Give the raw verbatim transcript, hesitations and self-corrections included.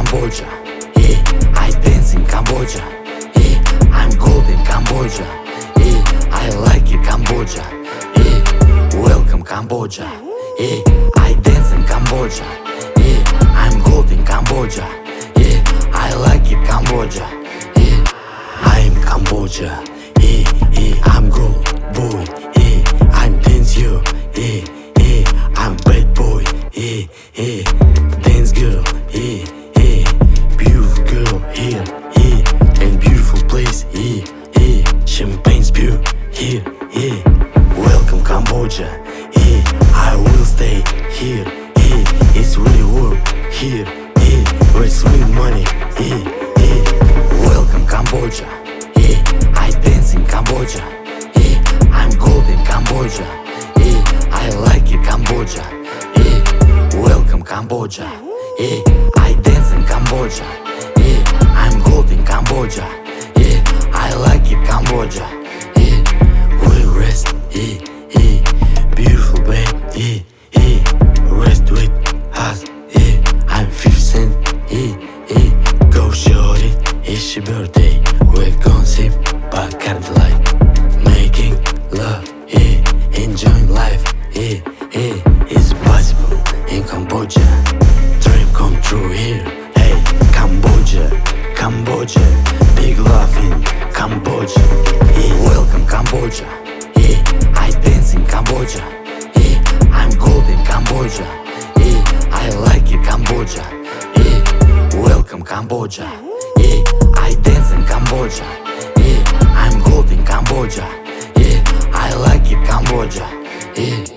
Cambodia. Yeah, I dance in Cambodia. Yeah, I'm gold in Cambodia. Yeah, I like it Cambodia. Yeah, welcome Cambodia. Yeah, I dance in Cambodia. Yeah, I'm gold in Cambodia. Yeah, I like it Cambodia. Yeah, I'm Cambodia. Yeah, yeah, I'm gold boy. Yeah, I'm dance you. Yeah, yeah, I'm bad boy. Yeah, yeah, dance girl. Yeah, yeah, beautiful girl. Yeah, yeah, and beautiful place. Yeah, yeah, champagne's pure. Yeah, yeah, welcome Cambodia. Yeah, I will stay here. Yeah, it's really warm here. Yeah, with sweet money. Yeah, yeah, welcome Cambodia. Yeah, I dance in Cambodia. Yeah, I'm gold in Cambodia. Yeah, I like it Cambodia. Yeah, welcome Cambodia. Yeah, I dance in Cambodia. Yeah, I'm gold in Cambodia. Yeah, I like it Cambodia. Yeah, we rest. Yeah, yeah, beautiful babe. Yeah, yeah, rest with us. Yeah, I'm fifty cent. Yeah, yeah, go shorty. It's your birthday. We're gonna sip Bacardi Light, making love. Yeah, enjoying life. Yeah, yeah, it's possible in Cambodia. Dream come true here. Hey, Cambodia, Cambodia, big love in Cambodia. Yeah, welcome Cambodia. Yeah, I dance in Cambodia. Yeah, I'm gold in Cambodia. Yeah, I like it Cambodia. Yeah, welcome Cambodia. Yeah, I dance in Cambodia. Yeah, I'm gold in Cambodia. Yeah, I like it Cambodia. Yeah.